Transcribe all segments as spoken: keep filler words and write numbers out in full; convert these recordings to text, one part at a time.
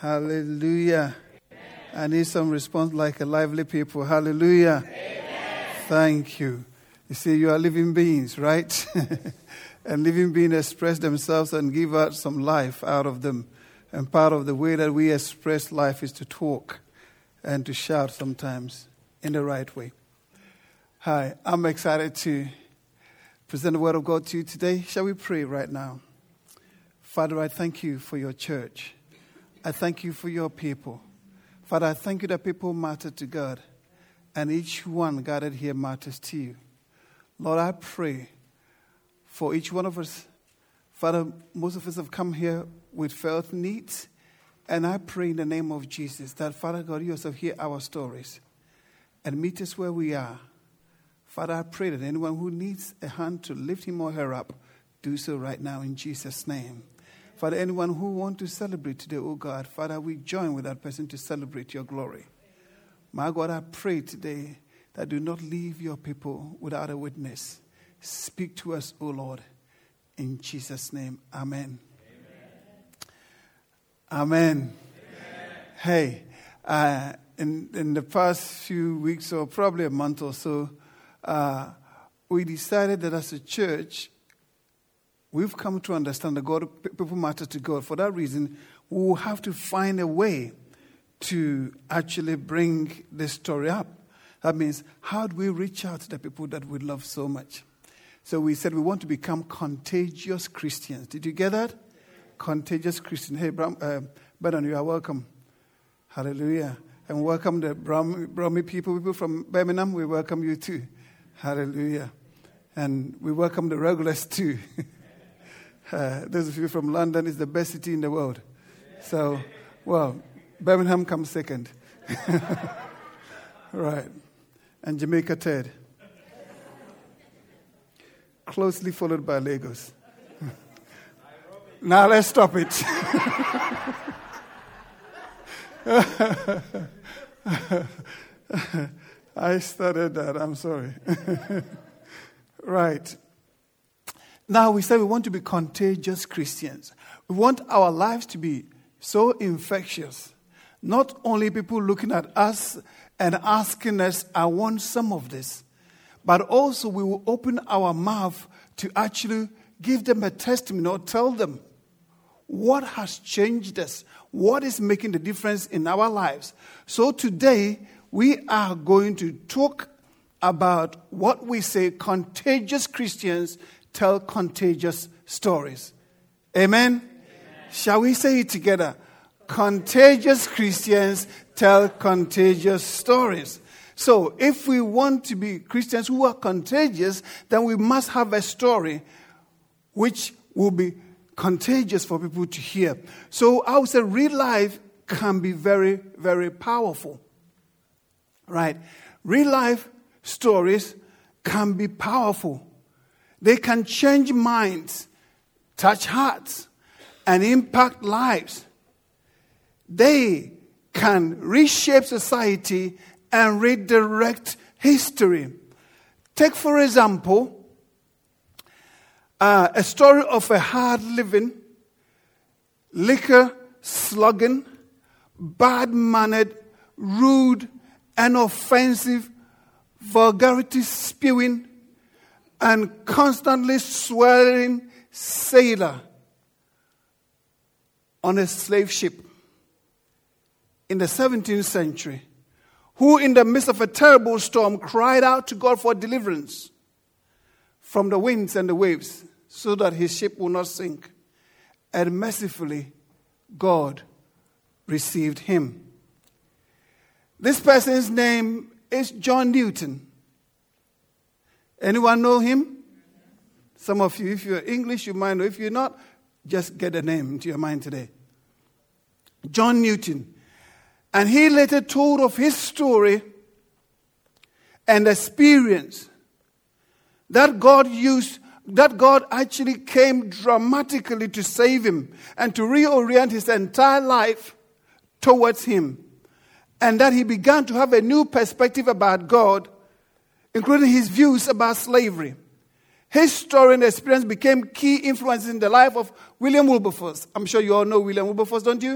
Hallelujah. Amen. I need some response like a lively people. Hallelujah. Amen. Thank you. You see, you are living beings, right? And living beings express themselves and give out some life out of them. And part of the way that we express life is to talk and to shout sometimes in the right way. Hi, I'm excited to present the Word of God to you today. Shall we pray right now? Father, I thank you for your church. I thank you for your people. Father, I thank you that people matter to God, and each one gathered here matters to you. Lord, I pray for each one of us. Father, most of us have come here with felt needs, and I pray in the name of Jesus that, Father God, you yourself hear our stories and meet us where we are. Father, I pray that anyone who needs a hand to lift him or her up, do so right now in Jesus' name. Father, anyone who wants to celebrate today, oh God, Father, we join with that person to celebrate your glory. My God, I pray today that do not leave your people without a witness. Speak to us, oh Lord, in Jesus' name. Amen. Amen. Amen. Amen. Hey, uh, in, in the past few weeks or probably a month or so, uh, we decided that as a church, we've come to understand that God, people matter to God. For that reason, we will have to find a way to actually bring this story up. That means, how do we reach out to the people that we love so much? So we said we want to become contagious Christians. Did you get that? Contagious Christian. Hey, Bram, uh, Brennan, you are welcome. Hallelujah. And welcome the Brahmi people, people from Birmingham. We welcome you too. Hallelujah. And we welcome the regulars too. Uh, those of you from London, is the best city in the world. So, well, Birmingham comes second. Right. And Jamaica third. Closely followed by Lagos. Now let's stop it. I started that. I'm sorry. Right. Now we say we want to be contagious Christians. We want our lives to be so infectious. Not only people looking at us and asking us, I want some of this. But also we will open our mouth to actually give them a testimony or tell them what has changed us, what is making the difference in our lives. So today we are going to talk about what we say contagious Christians tell contagious stories. Amen? Amen? Shall we say it together? Contagious Christians tell contagious stories. So if we want to be Christians who are contagious, then we must have a story which will be contagious for people to hear. So I would say real life can be very, very powerful. Right? Real life stories can be powerful. They can change minds, touch hearts, and impact lives. They can reshape society and redirect history. Take, for example, uh, a story of a hard-living, liquor-slugging, bad-mannered, rude, and offensive, vulgarity-spewing, and constantly swearing sailor on a slave ship in the seventeenth century, who in the midst of a terrible storm cried out to God for deliverance from the winds and the waves so that his ship would not sink. And mercifully, God received him. This person's name is John Newton. Anyone know him? Some of you, if you're English, you might know. If you're not, just get a name into your mind today. John Newton. And he later told of his story and experience that God used, that God actually came dramatically to save him and to reorient his entire life towards him. And that he began to have a new perspective about God, including his views about slavery. His story and experience became key influences in the life of William Wilberforce. I'm sure you all know William Wilberforce, don't you? Yes.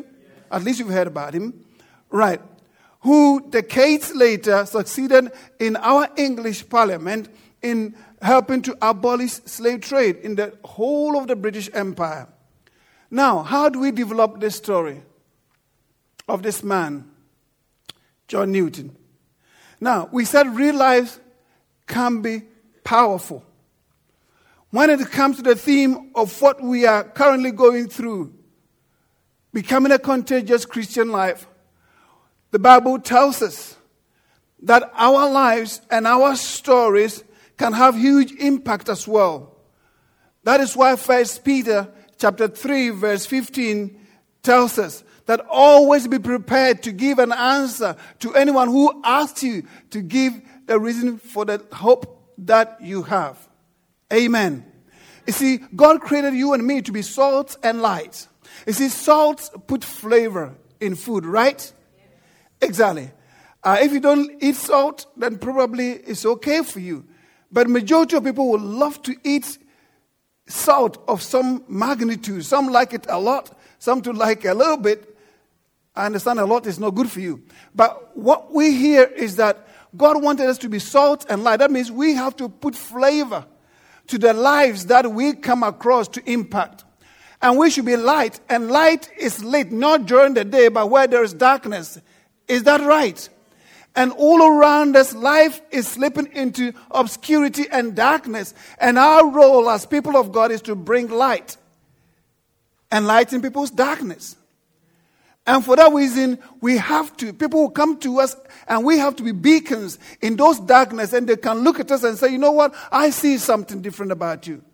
At least you've heard about him. Right. Who decades later succeeded in our English Parliament in helping to abolish slave trade in the whole of the British Empire. Now, how do we develop this story of this man, John Newton? Now, we said real life can be powerful. When it comes to the theme of what we are currently going through, becoming a contagious Christian life, the Bible tells us that our lives and our stories can have huge impact as well. That is why First Peter chapter three, verse fifteen tells us that always be prepared to give an answer to anyone who asks you to give the reason for the hope that you have. Amen. You see, God created you and me to be salt and light. You see, salt put flavor in food, right? Yes. Exactly. Uh, if you don't eat salt, then probably it's okay for you. But majority of people would love to eat salt of some magnitude. Some like it a lot, some to like a little bit. I understand a lot is not good for you. But what we hear is that God wanted us to be salt and light. That means we have to put flavor to the lives that we come across to impact. And we should be light. And light is lit not during the day, but where there is darkness. Is that right? And all around us, life is slipping into obscurity and darkness. And our role as people of God is to bring light and lighten people's darkness. And for that reason, we have to, people will come to us and we have to be beacons in those darkness, and they can look at us and say, you know what, I see something different about you.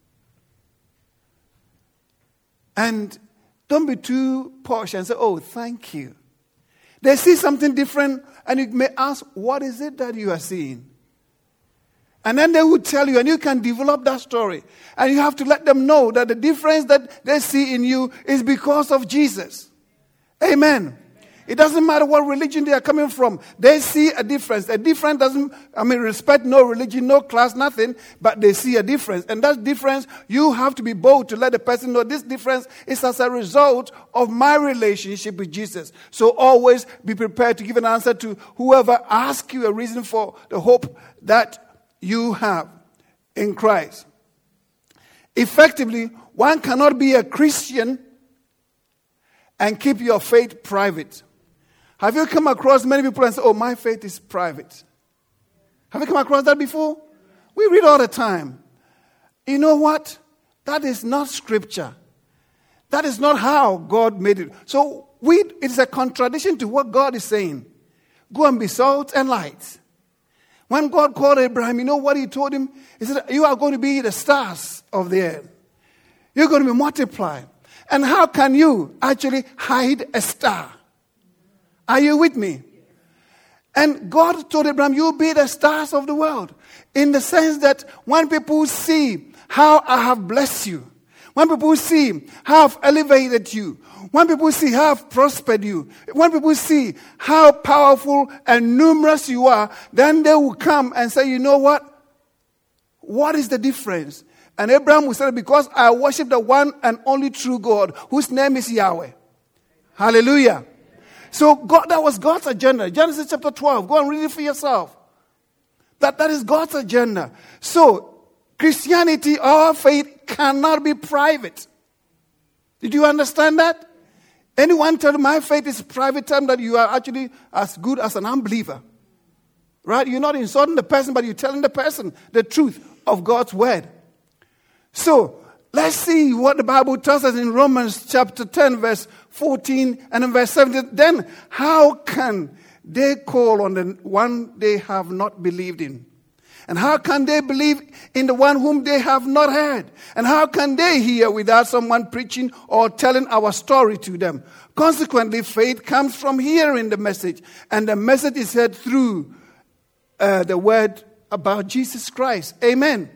And don't be too posh and say, oh, thank you. They see something different, and you may ask, what is it that you are seeing? And then they will tell you, and you can develop that story. And you have to let them know that the difference that they see in you is because of Jesus. Amen. It doesn't matter what religion they are coming from. They see a difference. A difference doesn't, I mean, respect no religion, no class, nothing, but they see a difference. And that difference, you have to be bold to let the person know this difference is as a result of my relationship with Jesus. So always be prepared to give an answer to whoever asks you a reason for the hope that you have in Christ. Effectively, one cannot be a Christian and keep your faith private. Have you come across many people and say, oh, my faith is private? Have you come across that before? We read all the time. You know what? That is not scripture. That is not how God made it. So we, it is a contradiction to what God is saying. Go and be salt and light. When God called Abraham, you know what he told him? He said, you are going to be the stars of the earth. You're going to be multiplied. And how can you actually hide a star? Are you with me? And God told Abraham, you'll be the stars of the world. In the sense that when people see how I have blessed you, when people see how I've elevated you, when people see how I've prospered you, when people see how powerful and numerous you are, then they will come and say, you know what? What is the difference? And Abraham will say, because I worship the one and only true God, whose name is Yahweh. Hallelujah. So God, that was God's agenda. Genesis chapter twelve. Go and read it for yourself. That, that is God's agenda. So Christianity, our faith, cannot be private. Did you understand that? Anyone tell my faith is private, tell them that you are actually as good as an unbeliever. Right? You're not insulting the person, but you're telling the person the truth of God's word. So, let's see what the Bible tells us in Romans chapter ten, verse fourteen and in verse seventeen. Then, how can they call on the one they have not believed in? And how can they believe in the one whom they have not heard? And how can they hear without someone preaching or telling our story to them? Consequently, faith comes from hearing the message. And the message is heard through uh, the word about Jesus Christ. Amen.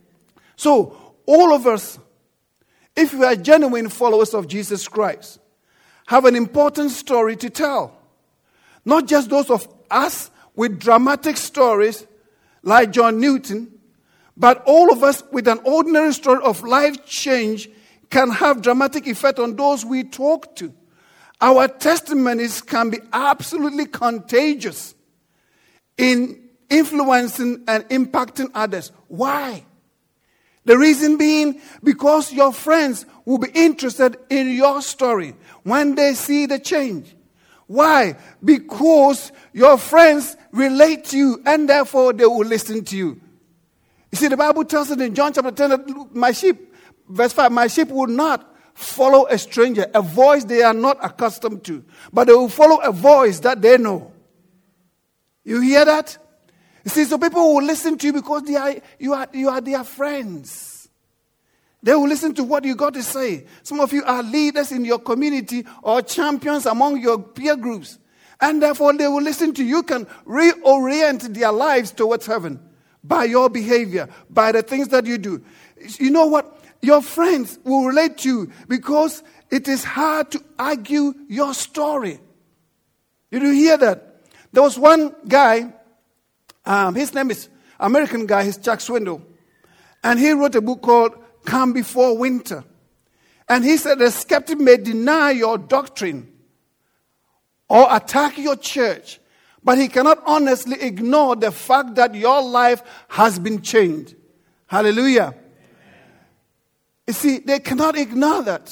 So, all of us, if we are genuine followers of Jesus Christ, have an important story to tell. Not just those of us with dramatic stories like John Newton, but all of us with an ordinary story of life change can have dramatic effect on those we talk to. Our testimonies can be absolutely contagious in influencing and impacting others. Why? The reason being because your friends will be interested in your story when they see the change. Why? Because your friends relate to you and therefore they will listen to you. You see, the Bible tells us in John chapter ten that my sheep, verse five, my sheep will not follow a stranger, a voice they are not accustomed to, but they will follow a voice that they know. You hear that? You see, so people will listen to you because they are, you are, you are their friends. They will listen to what you got to say. Some of you are leaders in your community or champions among your peer groups. And therefore, they will listen to you. You can reorient their lives towards heaven by your behavior, by the things that you do. You know what? Your friends will relate to you because it is hard to argue your story. Did you hear that? There was one guy, um, his name is American guy, he's Chuck Swindoll. And he wrote a book called Calm Before Winter. And he said a skeptic may deny your doctrine or attack your church, but he cannot honestly ignore the fact that your life has been changed. Hallelujah. You see, they cannot ignore that.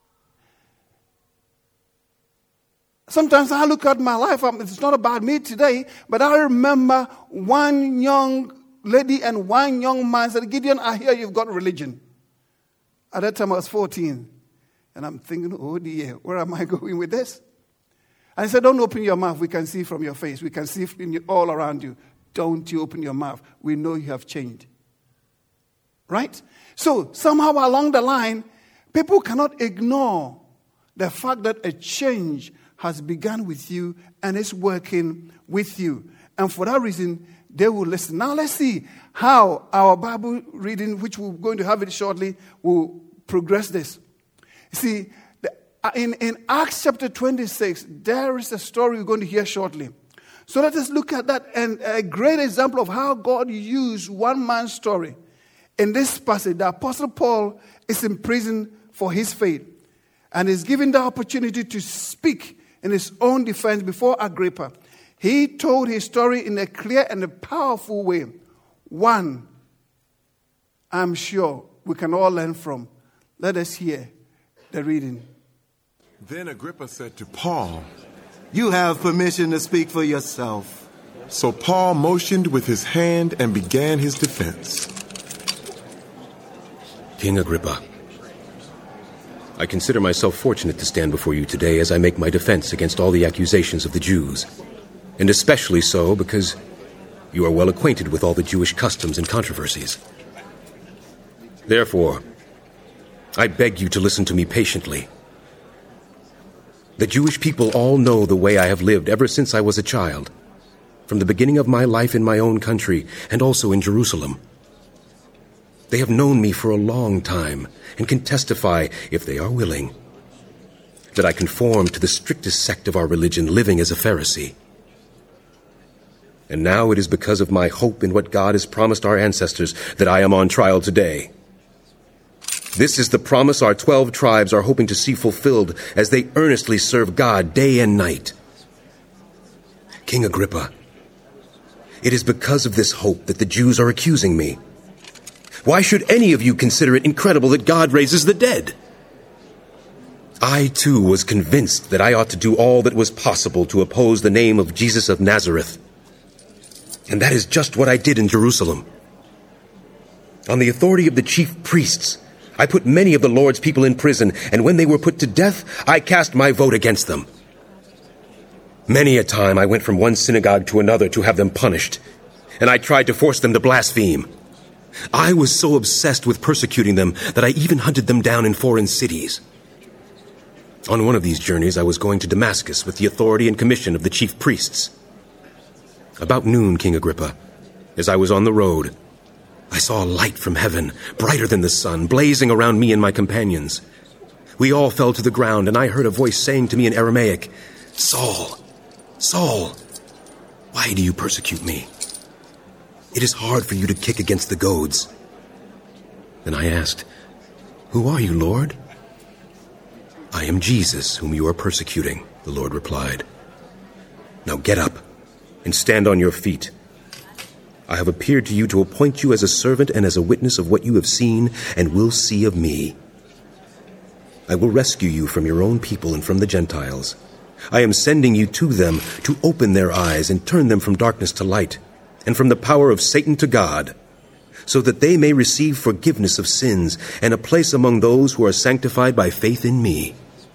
Sometimes I look at my life, it's not about me today, but I remember one young lady and one young man said, Gideon, I hear you've got religion. At that time I was fourteen. And I'm thinking, oh dear, where am I going with this? And I said, don't open your mouth. We can see from your face. We can see from you, all around you. Don't you open your mouth. We know you have changed. Right? So somehow along the line, people cannot ignore the fact that a change has begun with you and is working with you. And for that reason, they will listen. Now let's see how our Bible reading, which we're going to have it shortly, will progress this. See, the, in, in Acts chapter twenty-six, there is a story we're going to hear shortly. So let us look at that, and a great example of how God used one man's story. In this passage, the Apostle Paul is in prison for his faith and is given the opportunity to speak in his own defense before Agrippa. He told his story in a clear and a powerful way. One, I'm sure we can all learn from. Let us hear the reading. Then Agrippa said to Paul, "You have permission to speak for yourself." So Paul motioned with his hand and began his defense. King Agrippa, I consider myself fortunate to stand before you today as I make my defense against all the accusations of the Jews, and especially so because you are well acquainted with all the Jewish customs and controversies. Therefore, I beg you to listen to me patiently. The Jewish people all know the way I have lived ever since I was a child, from the beginning of my life in my own country and also in Jerusalem. They have known me for a long time and can testify, if they are willing, that I conform to the strictest sect of our religion, living as a Pharisee. And now it is because of my hope in what God has promised our ancestors that I am on trial today. This is the promise our twelve tribes are hoping to see fulfilled as they earnestly serve God day and night. King Agrippa, it is because of this hope that the Jews are accusing me. Why should any of you consider it incredible that God raises the dead? I, too, was convinced that I ought to do all that was possible to oppose the name of Jesus of Nazareth. And that is just what I did in Jerusalem. On the authority of the chief priests, I put many of the Lord's people in prison, and when they were put to death, I cast my vote against them. Many a time I went from one synagogue to another to have them punished, and I tried to force them to blaspheme. I was so obsessed with persecuting them that I even hunted them down in foreign cities. On one of these journeys, I was going to Damascus with the authority and commission of the chief priests. About noon, King Agrippa, as I was on the road, I saw a light from heaven, brighter than the sun, blazing around me and my companions. We all fell to the ground, and I heard a voice saying to me in Aramaic, "Saul, Saul, why do you persecute me? It is hard for you to kick against the goads." Then I asked, "Who are you, Lord?" I am Jesus, whom you are persecuting, the Lord replied. Now get up and stand on your feet. I have appeared to you to appoint you as a servant and as a witness of what you have seen and will see of me. I will rescue you from your own people and from the Gentiles. I am sending you to them to open their eyes and turn them from darkness to light, and from the power of Satan to God, so that they may receive forgiveness of sins and a place among those who are sanctified by faith in me.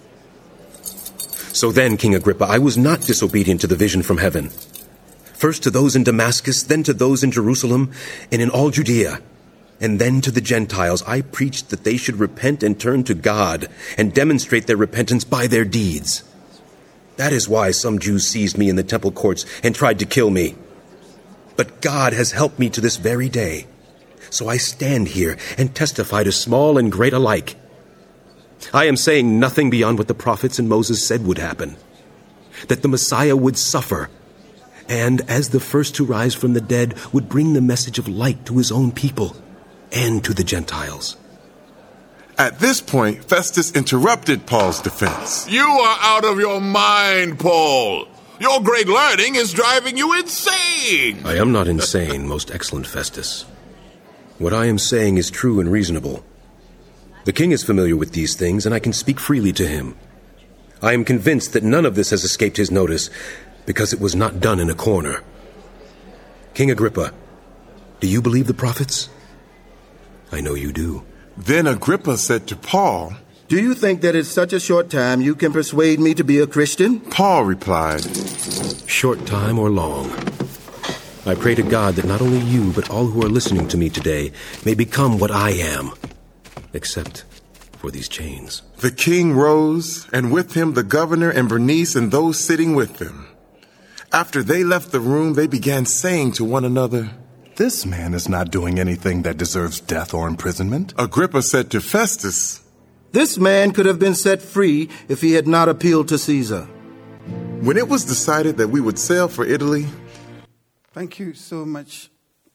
So then, King Agrippa, I was not disobedient to the vision from heaven. First to those in Damascus, then to those in Jerusalem, and in all Judea, and then to the Gentiles, I preached that they should repent and turn to God and demonstrate their repentance by their deeds. That is why some Jews seized me in the temple courts and tried to kill me. But God has helped me to this very day. So I stand here and testify to small and great alike. I am saying nothing beyond what the prophets and Moses said would happen, that the Messiah would suffer, and as the first to rise from the dead, would bring the message of light to his own people and to the Gentiles. At this point, Festus interrupted Paul's defense. You are out of your mind, Paul. Your great learning is driving you insane. I am not insane, most excellent Festus. What I am saying is true and reasonable. The king is familiar with these things, and I can speak freely to him. I am convinced that none of this has escaped his notice, because it was not done in a corner. King Agrippa, do you believe the prophets? I know you do. Then Agrippa said to Paul, Do you think that in such a short time you can persuade me to be a Christian? Paul replied, Short time or long, I pray to God that not only you, but all who are listening to me today may become what I am, except for these chains. The king rose, and with him the governor and Bernice and those sitting with them. After they left the room, they began saying to one another, This man is not doing anything that deserves death or imprisonment. Agrippa said to Festus, This man could have been set free if he had not appealed to Caesar. When it was decided that we would sail for Italy, Thank you so much.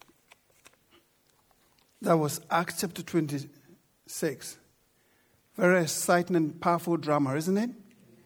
That was Acts chapter twenty-six. Very exciting and powerful drama, isn't it?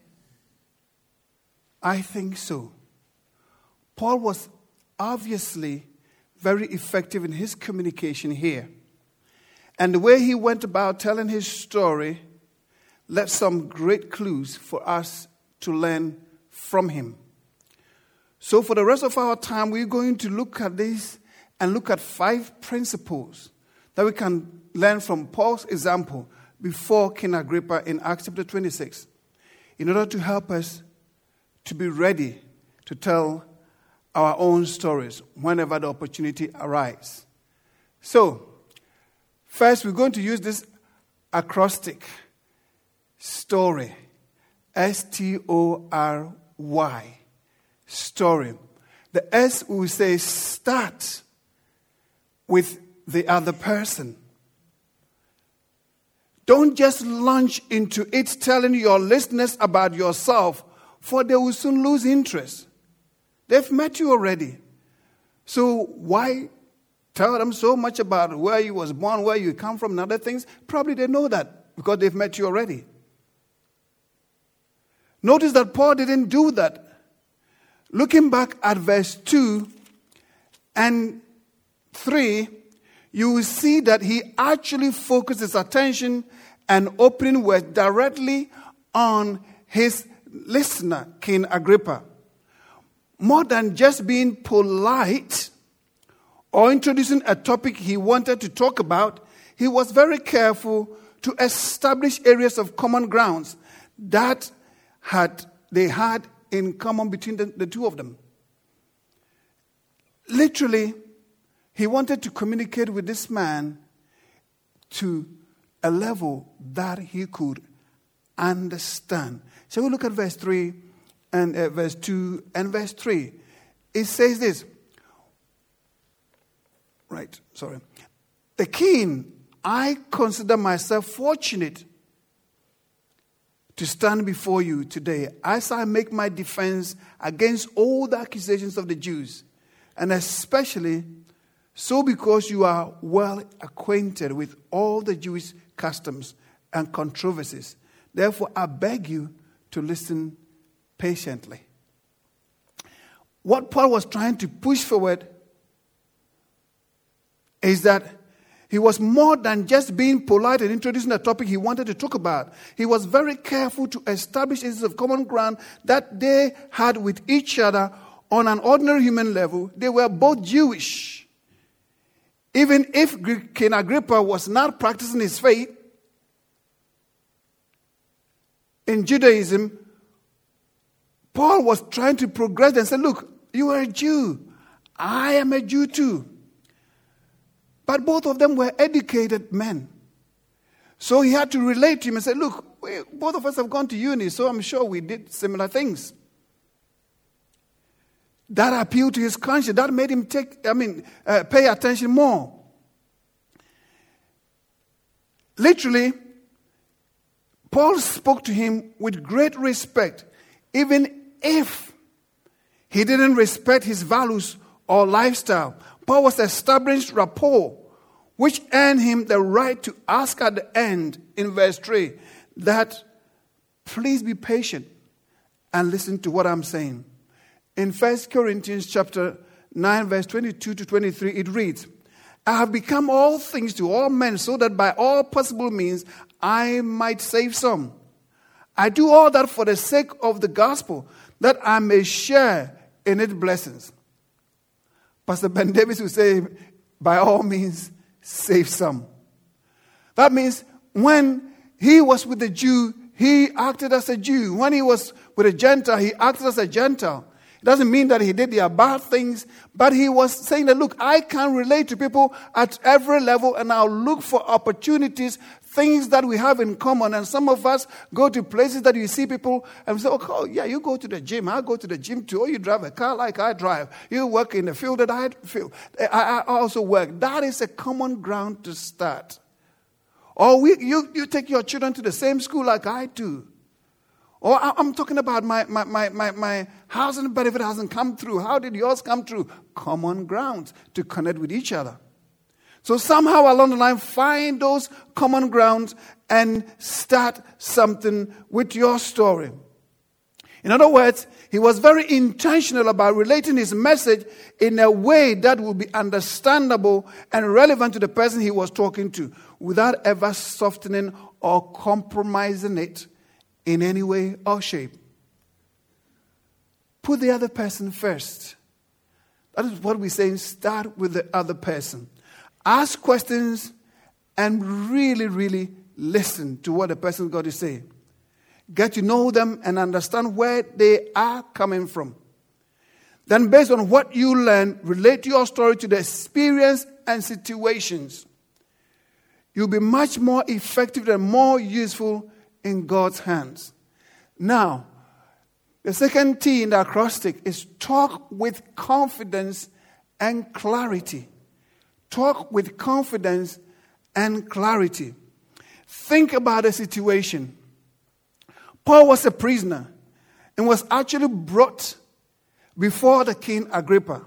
I think so. Paul was obviously very effective in his communication here. And the way he went about telling his story left some great clues for us to learn from him. So for the rest of our time, we're going to look at this and look at five principles that we can learn from Paul's example before King Agrippa in Acts chapter twenty-six, in order to help us to be ready to tell our own stories whenever the opportunity arises. So, first we're going to use this acrostic, story, S T O R Y, story. The S we will say start with the other person. Don't just launch into it telling your listeners about yourself, for they will soon lose interest. They've met you already. So why tell them so much about where you was born, where you come from, and other things? Probably they know that because they've met you already. Notice that Paul didn't do that. Looking back at verse two and three, you will see that he actually focused his attention and opening words directly on his listener, King Agrippa. More than just being polite or introducing a topic he wanted to talk about, he was very careful to establish areas of common grounds that had they had in common between the, the two of them. Literally, he wanted to communicate with this man to a level that he could understand. Shall we look at verse three and uh, verse two and verse three? It says this. Right, sorry. The king, I consider myself fortunate to stand before you today as I make my defense against all the accusations of the Jews, and especially so because you are well acquainted with all the Jewish customs and controversies Therefore, I beg you to listen patiently. What Paul was trying to push forward is that he was more than just being polite and introducing the topic he wanted to talk about. He was very careful to establish areas of common ground that they had with each other on an ordinary human level. They were both Jewish. Even if King Agrippa was not practicing his faith in Judaism, Paul was trying to progress and say, look, you are a Jew. I am a Jew too. But both of them were educated men. So he had to relate to him and say, look, we, both of us have gone to uni, so I'm sure we did similar things. That appealed to his conscience. That made him take, I mean, uh, pay attention more. Literally, Paul spoke to him with great respect, even if he didn't respect his values or lifestyle. Paul was established rapport, which earned him the right to ask at the end, in verse three, that please be patient and listen to what I'm saying. In First Corinthians chapter nine, verse twenty-two to twenty-three, it reads, I have become all things to all men so that by all possible means I might save some. I do all that for the sake of the gospel, that I may share in its blessings. Pastor Ben Davis would say, by all means, save some. That means when he was with the Jew, he acted as a Jew. When he was with a Gentile, he acted as a Gentile. It doesn't mean that he did their bad things, but he was saying that, look, I can relate to people at every level, and I'll look for opportunities, things that we have in common. And some of us go to places that you see people and say, oh, yeah, you go to the gym. I go to the gym too. Or you drive a car like I drive. You work in the field that I feel. I also work. That is a common ground to start. Or we, you, you take your children to the same school like I do. Or I'm talking about my, my, my, my, my housing benefit hasn't come through. How did yours come through? Common grounds to connect with each other. So somehow along the line, find those common grounds and start something with your story. In other words, he was very intentional about relating his message in a way that would be understandable and relevant to the person he was talking to, without ever softening or compromising it in any way or shape. Put the other person first. That is what we're saying. Start with the other person. Ask questions and really, really listen to what the person got to say. Get to know them and understand where they are coming from. Then based on what you learn, relate your story to the experience and situations. You'll be much more effective and more useful in God's hands. Now, the second T in the acrostic is talk with confidence and clarity. Talk with confidence and clarity. Think about the situation. Paul was a prisoner and was actually brought before the King Agrippa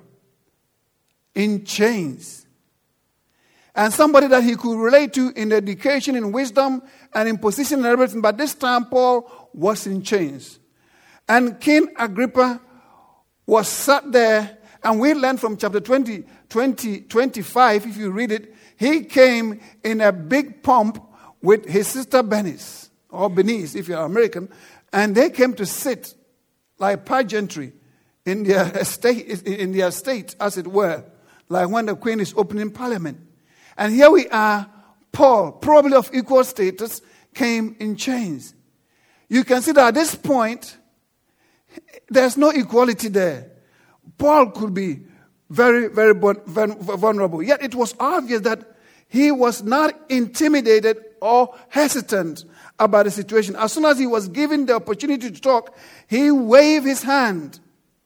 in chains. And somebody that he could relate to in education, in wisdom, and in position and everything. But this time, Paul was in chains. And King Agrippa was sat there, and we learn from chapter twenty, twenty, twenty-five, if you read it, he came in a big pomp with his sister Bernice, or Bernice, if you're American, and they came to sit like pageantry in their estate, in their state, as it were, like when the queen is opening parliament. And here we are, Paul, probably of equal status, came in chains. You can see that at this point, there's no equality there. Paul could be very, very vulnerable. Yet it was obvious that he was not intimidated or hesitant about the situation. As soon as he was given the opportunity to talk, he waved his hand.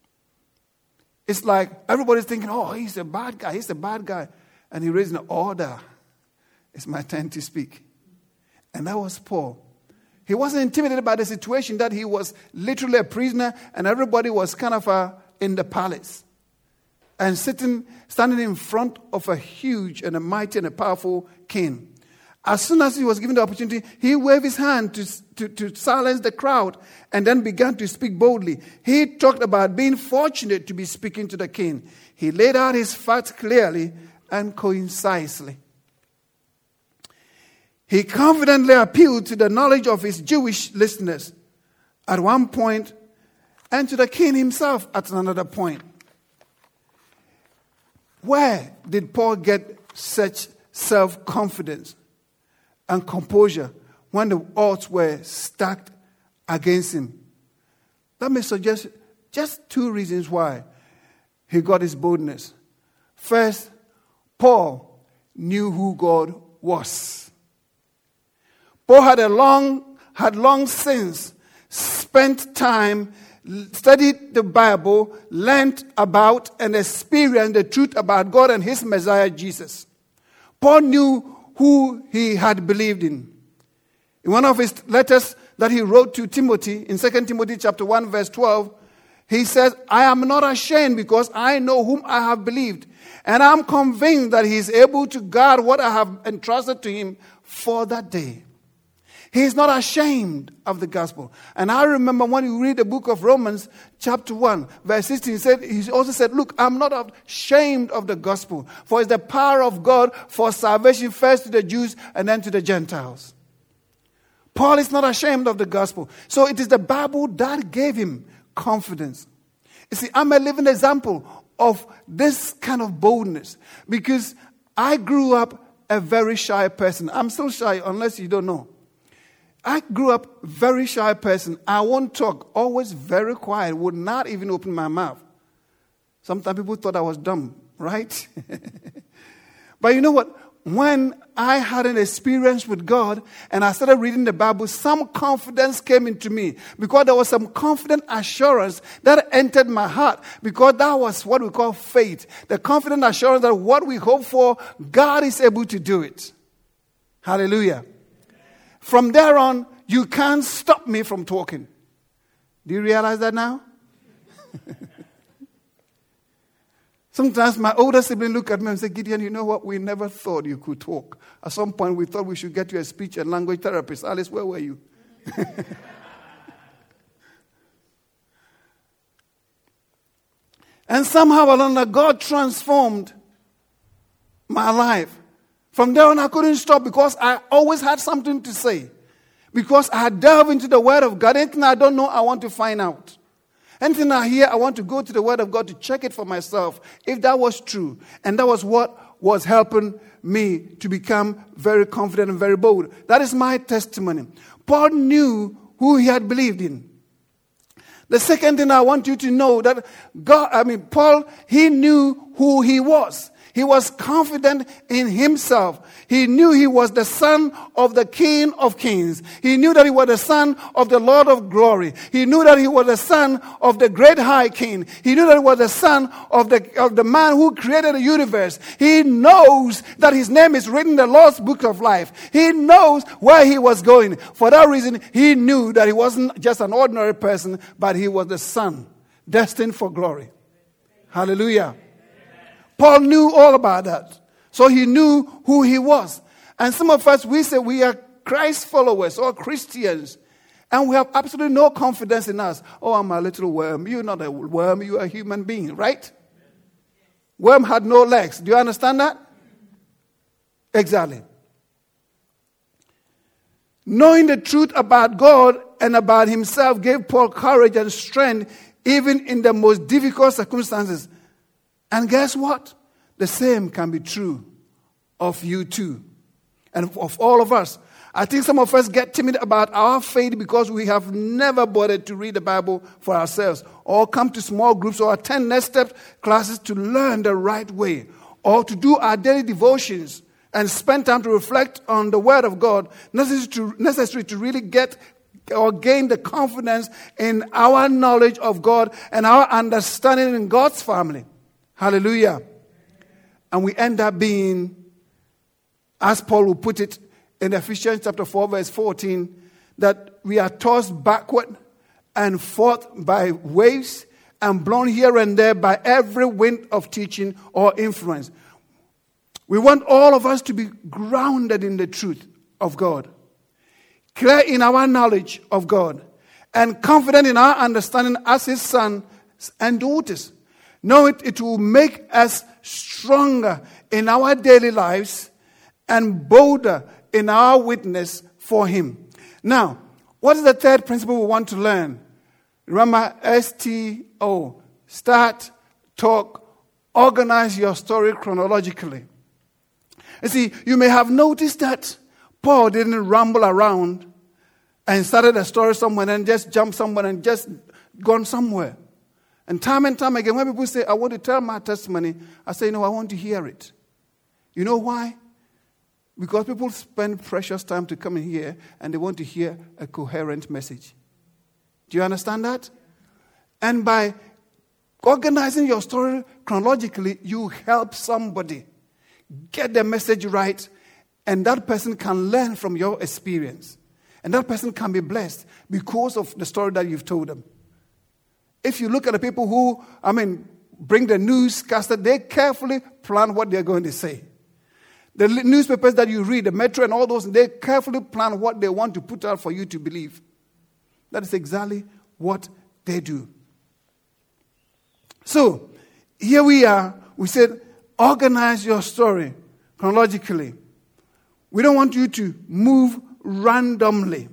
It's like everybody's thinking, oh, he's a bad guy, he's a bad guy. And he raised an order. It's my turn to speak. And that was Paul. He wasn't intimidated by the situation that he was literally a prisoner and everybody was kind of uh, in the palace. And sitting, standing in front of a huge and a mighty and a powerful king. As soon as he was given the opportunity, he waved his hand to, to, to silence the crowd and then began to speak boldly. He talked about being fortunate to be speaking to the king. He laid out his facts clearly and concisely. He confidently appealed to the knowledge of his Jewish listeners at one point and to the king himself at another point. Where did Paul get such self-confidence and composure when the odds were stacked against him? Let me suggest just two reasons why he got his boldness. First, Paul knew who God was. Paul had a long, had long since spent time, studied the Bible, learned about and experienced the truth about God and his Messiah, Jesus. Paul knew who he had believed in. In one of his letters that he wrote to Timothy, in Second Timothy chapter one, verse twelve, he says, I am not ashamed because I know whom I have believed, and I am convinced that he is able to guard what I have entrusted to him for that day. He is not ashamed of the gospel. And I remember when you read the book of Romans chapter one, verse sixteen, he, said, he also said, look, I'm not ashamed of the gospel, for it's the power of God for salvation first to the Jews and then to the Gentiles. Paul is not ashamed of the gospel. So it is the Bible that gave him confidence. You see, I'm a living example of this kind of boldness because I grew up a very shy person. I'm still shy unless you don't know. I grew up very shy person. I won't talk, always very quiet, would not even open my mouth. Sometimes people thought I was dumb, right? But you know what? When I had an experience with God and I started reading the Bible, some confidence came into me because there was some confident assurance that entered my heart because that was what we call faith. The confident assurance that what we hope for, God is able to do it. Hallelujah. From there on, you can't stop me from talking. Do you realize that now? Sometimes my older sibling look at me and say, Gideon, you know what? We never thought you could talk. At some point, we thought we should get you a speech and language therapist. Alice, where were you? And somehow or another, God transformed my life. From there on, I couldn't stop because I always had something to say. Because I had delved into the Word of God. Anything I don't know, I want to find out. Anything I hear, I want to go to the Word of God to check it for myself, if that was true. And that was what was helping me to become very confident and very bold. That is my testimony. Paul knew who he had believed in. The second thing I want you to know that God, I mean, Paul, he knew who he was. He was confident in himself. He knew he was the son of the King of Kings. He knew that he was the son of the Lord of Glory. He knew that he was the son of the great high king. He knew that he was the son of the, of the man who created the universe. He knows that his name is written in the Lord's book of life. He knows where he was going. For that reason, he knew that he wasn't just an ordinary person, but he was the son destined for glory. Hallelujah. Paul knew all about that. So he knew who he was. And some of us, we say we are Christ followers or Christians. And we have absolutely no confidence in us. Oh, I'm a little worm. You're not a worm. You're a human being, right? Worm had no legs. Do you understand that? Exactly. Knowing the truth about God and about himself gave Paul courage and strength even in the most difficult circumstances. And guess what? The same can be true of you too. And of all of us. I think some of us get timid about our faith because we have never bothered to read the Bible for ourselves. Or come to small groups or attend next step classes to learn the right way. Or to do our daily devotions and spend time to reflect on the Word of God. Necessary to, necessary to really get or gain the confidence in our knowledge of God and our understanding in God's family. Hallelujah. And we end up being, as Paul will put it in Ephesians chapter four, verse fourteen, that we are tossed backward and forth by waves and blown here and there by every wind of teaching or influence. We want all of us to be grounded in the truth of God, clear in our knowledge of God, and confident in our understanding as his sons and daughters. Know it, it will make us stronger in our daily lives and bolder in our witness for him. Now, what is the third principle we want to learn? Remember, S T O. Start, talk, organize your story chronologically. You see, you may have noticed that Paul didn't ramble around and started a story somewhere and just jumped somewhere and just gone somewhere. And time and time again, when people say, I want to tell my testimony, I say, no, I want to hear it. You know why? Because people spend precious time to come in here and they want to hear a coherent message. Do you understand that? And by organizing your story chronologically, you help somebody get the message right, and that person can learn from your experience. And that person can be blessed because of the story that you've told them. If you look at the people who, I mean, bring the newscaster, they carefully plan what they're going to say. The newspapers that you read, the Metro and all those, they carefully plan what they want to put out for you to believe. That is exactly what they do. So, here we are. We said, organize your story chronologically. We don't want you to move randomly.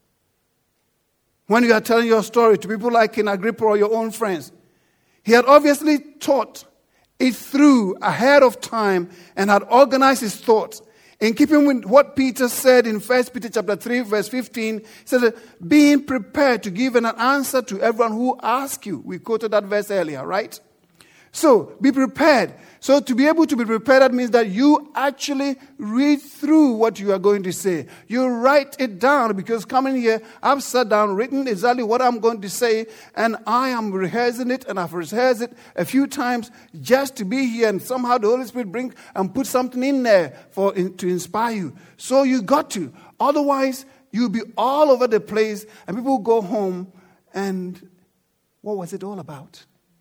When you are telling your story to people like King Agrippa or your own friends, he had obviously thought it through ahead of time and had organized his thoughts. In keeping with what Peter said in First Peter chapter three, verse fifteen, he said, being prepared to give an answer to everyone who asks you. We quoted that verse earlier, right? So, be prepared. So, to be able to be prepared, that means that you actually read through what you are going to say. You write it down, because coming here, I've sat down, written exactly what I'm going to say, and I am rehearsing it, and I've rehearsed it a few times just to be here, and somehow the Holy Spirit brings and put something in there for in, to inspire you. So, you got to. Otherwise, you'll be all over the place, and people will go home, and what was it all about?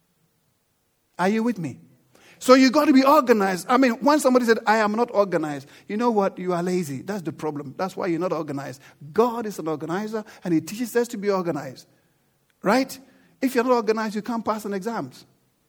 Are you with me? So you got to be organized. I mean, when somebody said, I am not organized, you know what? You are lazy. That's the problem. That's why you're not organized. God is an organizer, and he teaches us to be organized. Right? If you're not organized, you can't pass an exams.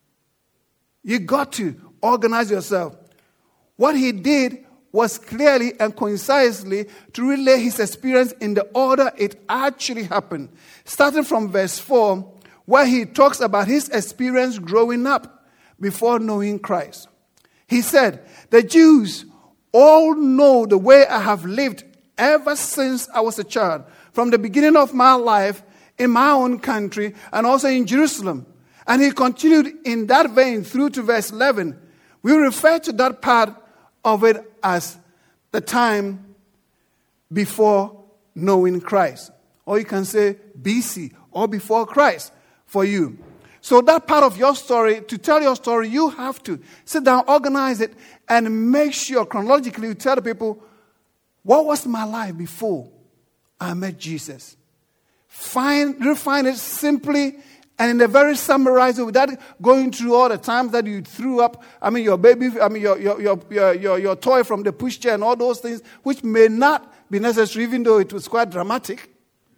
You got to organize yourself. What he did was clearly and concisely to relay his experience in the order it actually happened. Starting from verse four, where he talks about his experience growing up before knowing Christ. He said, the Jews all know the way I have lived ever since I was a child, from the beginning of my life in my own country and also in Jerusalem. And he continued in that vein through to verse eleven. We refer to that part of it as the time before knowing Christ. Or you can say B C, or before Christ for you. So that part of your story, to tell your story, you have to sit down, organize it, and make sure chronologically you tell the people, what was my life before I met Jesus? Find, refine it simply and in a very summarized way, without going through all the times that you threw up, I mean, your baby, I mean, your, your, your, your, your, your toy from the pushchair and all those things, which may not be necessary, even though it was quite dramatic.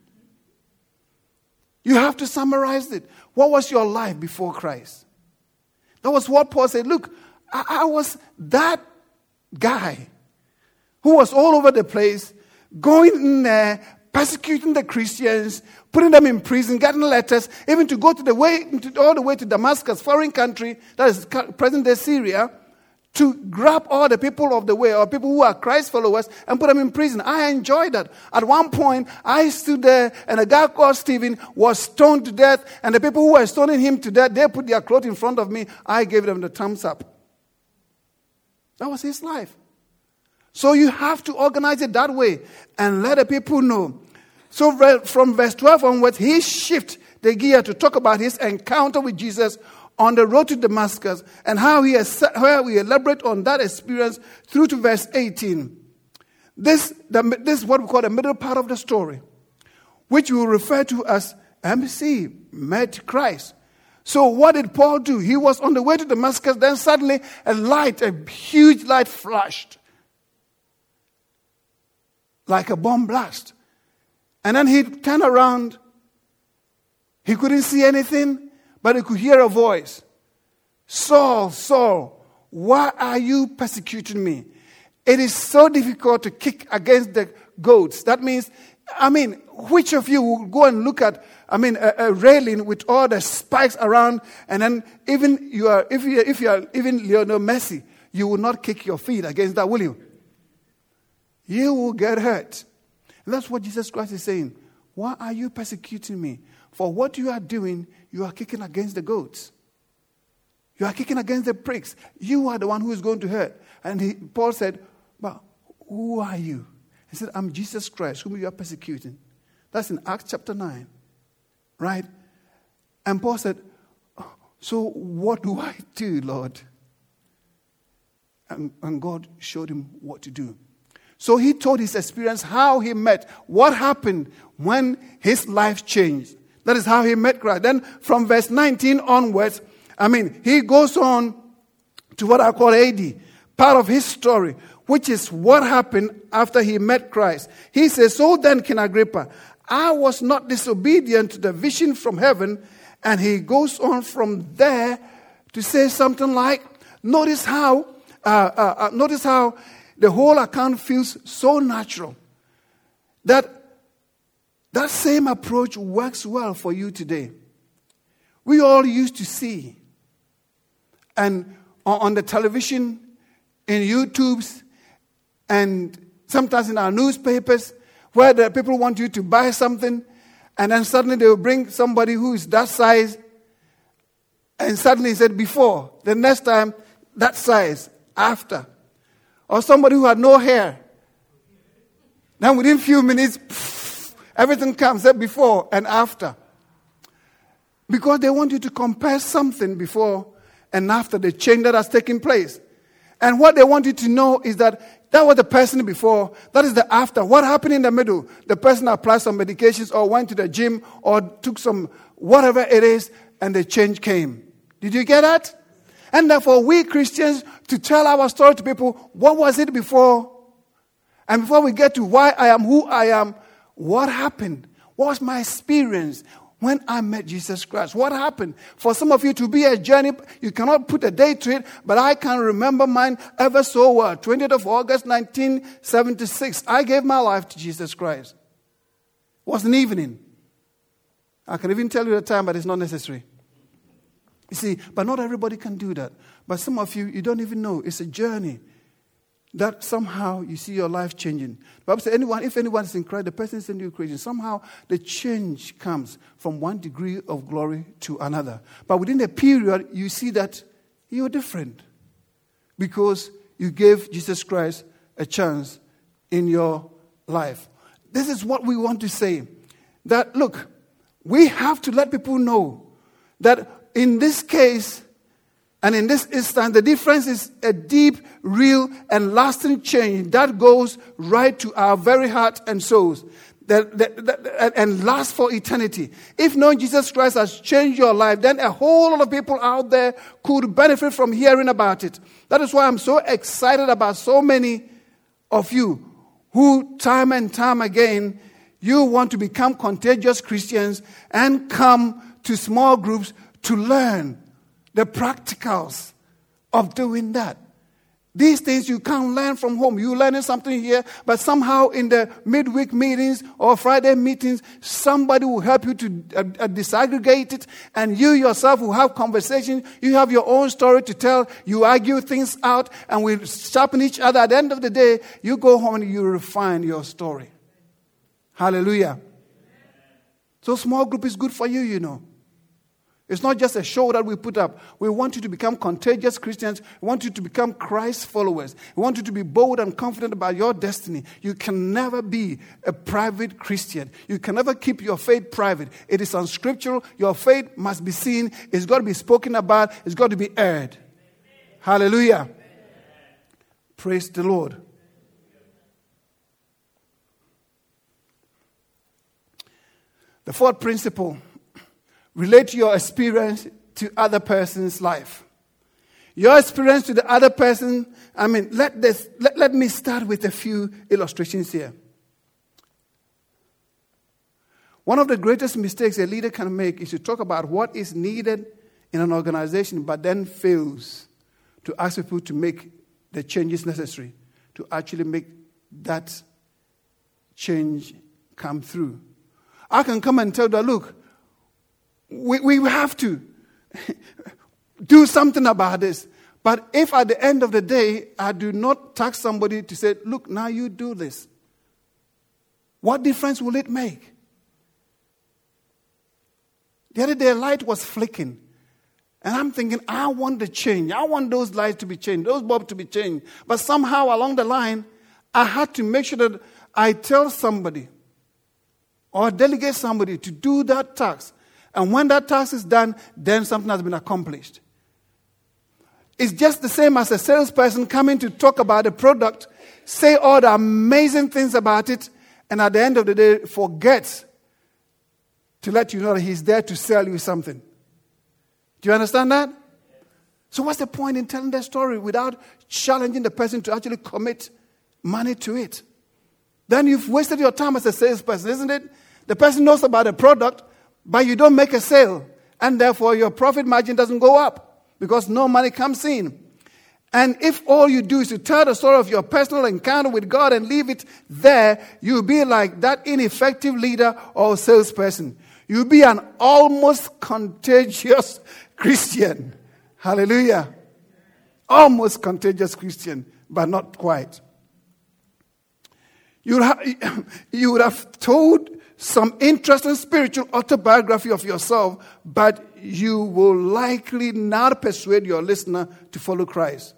You have to summarize it. What was your life before Christ? That was what Paul said. Look, I, I was that guy who was all over the place, going in there, persecuting the Christians, putting them in prison, getting letters, even to go to the way, all the way to Damascus, foreign country, that is present-day Syria, to grab all the people of the way, or people who are Christ followers, and put them in prison. I enjoyed that. At one point, I stood there, and a guy called Stephen was stoned to death, and the people who were stoning him to death, they put their clothes in front of me. I gave them the thumbs up. That was his life. So you have to organize it that way, and let the people know. So from verse twelve onwards, he shifts the gear to talk about his encounter with Jesus on the road to Damascus, and how he has, where we elaborate on that experience through to verse eighteen. This, the, this is what we call the middle part of the story, which we will refer to as M C, met Christ. So what did Paul do? He was on the way to Damascus, then suddenly a light, a huge light flashed. like a bomb blast. And then he turned around. He couldn't see anything, but he could hear a voice. Saul, Saul, why are you persecuting me? It is so difficult to kick against the goats. That means, I mean, which of you will go and look at, I mean, a, a railing with all the spikes around, and then even you are, if you if you are even Lionel Messi, you will not kick your feet against that, will you? You will get hurt. And that's what Jesus Christ is saying. Why are you persecuting me? For what you are doing, you are kicking against the goats. You are kicking against the pricks. You are the one who is going to hurt. And he, Paul said, but who are you? He said, I'm Jesus Christ, whom you are persecuting. That's in Acts chapter nine. Right? And Paul said, so what do I do, Lord? And, and God showed him what to do. So he told his experience, how he met, what happened when his life changed. That is how he met Christ. Then from verse nineteen onwards, I mean, he goes on to what I call A D, part of his story, which is what happened after he met Christ. He says, so then, King Agrippa, I was not disobedient to the vision from heaven. And he goes on from there to say something like, notice how, uh, uh, uh, notice how the whole account feels so natural that that same approach works well for you today. We all used to see, and on the television, in YouTubes, and sometimes in our newspapers, where the people want you to buy something, and then suddenly they will bring somebody who is that size, and suddenly he said before, the next time, that size, after. Or somebody who had no hair. Then within a few minutes, pff, everything comes up before and after. Because they want you to compare something before and after the change that has taken place. And what they want you to know is that that was the person before, that is the after. What happened in the middle? The person applied some medications or went to the gym or took some whatever it is, and the change came. Did you get that? And therefore, we Christians, to tell our story to people, what was it before? And before we get to why I am who I am, what happened? What was my experience when I met Jesus Christ? What happened? For some of you to be a journey, you cannot put a date to it, but I can remember mine ever so well. twentieth of August, nineteen seventy-six, I gave my life to Jesus Christ. It was an evening. I can even tell you the time, but it's not necessary. You see, but not everybody can do that. But some of you, you don't even know. It's a journey that somehow you see your life changing. The Bible says, anyone, if anyone is in Christ, the person is a new creation. Somehow the change comes from one degree of glory to another. But within a period, you see that you're different because you gave Jesus Christ a chance in your life. This is what we want to say. That, look, we have to let people know that in this case, and in this instance, the difference is a deep, real, and lasting change that goes right to our very heart and souls that, that, that, and lasts for eternity. If knowing Jesus Christ has changed your life, then a whole lot of people out there could benefit from hearing about it. That is why I'm so excited about so many of you who, time and time again, you want to become contagious Christians and come to small groups to learn the practicals of doing that. These things you can't learn from home. You're learning something here, but somehow in the midweek meetings or Friday meetings, somebody will help you to uh, uh, disaggregate it, and you yourself will have conversation. You have your own story to tell. You argue things out, and we sharpen each other. At the end of the day, you go home and you refine your story. Hallelujah. So small group is good for you, you know. It's not just a show that we put up. We want you to become contagious Christians. We want you to become Christ followers. We want you to be bold and confident about your destiny. You can never be a private Christian. You can never keep your faith private. It is unscriptural. Your faith must be seen. It's got to be spoken about. It's got to be aired. Hallelujah. Praise the Lord. The fourth principle: relate your experience to other person's life. Your experience to the other person, I mean, let this let, let me start with a few illustrations here. One of the greatest mistakes a leader can make is to talk about what is needed in an organization, but then fails to ask people to make the changes necessary to actually make that change come through. I can come and tell that, look, we, we have to do something about this. But if at the end of the day, I do not task somebody to say, look, now you do this, what difference will it make? The other day, a light was flicking. And I'm thinking, I want the change. I want those lights to be changed, those bulbs to be changed. But somehow along the line, I had to make sure that I tell somebody or delegate somebody to do that task. And when that task is done, then something has been accomplished. It's just the same as a salesperson coming to talk about a product, say all the amazing things about it, and at the end of the day, forgets to let you know that he's there to sell you something. Do you understand that? So what's the point in telling that story without challenging the person to actually commit money to it? Then you've wasted your time as a salesperson, isn't it? The person knows about the product, but you don't make a sale. And therefore, your profit margin doesn't go up because no money comes in. And if all you do is to tell the story of your personal encounter with God and leave it there, you'll be like that ineffective leader or salesperson. You'll be an almost contagious Christian. Hallelujah. Almost contagious Christian, but not quite. You would have, you would have told some interesting spiritual autobiography of yourself, but you will likely not persuade your listener to follow Christ.